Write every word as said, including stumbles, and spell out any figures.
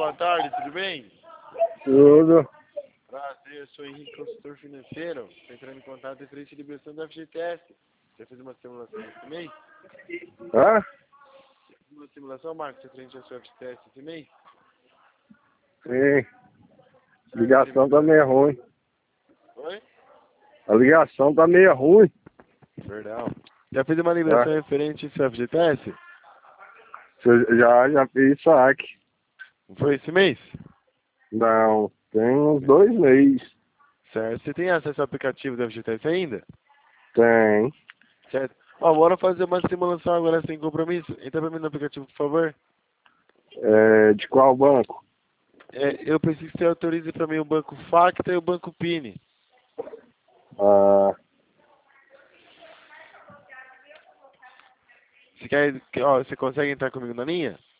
boa tarde, tudo bem? Tudo. Prazer, eu sou Henrique, consultor financeiro. Estou entrando em contato referente à liberação do F G T S. Você fez uma simulação esse mês? Hã? Fez uma simulação, Marcos, referente ao seu F G T S esse mês? Sim. A ligação tá meio ruim. Oi? A ligação tá meio ruim. Perdão. Já fez uma liberação Ah. referente ao seu F G T S? Você Já, já fiz saque. Não foi esse mês? Não, tem uns dois meses. Certo. Você tem acesso ao aplicativo do F G T S ainda? Tem. Certo. Ó, bora fazer uma simulação agora sem compromisso. Entra pra mim no aplicativo, por favor. É, de qual banco? É, eu preciso que você autorize pra mim o banco Facta e o banco Pini. Ah, Você quer, ó, você consegue entrar comigo na linha?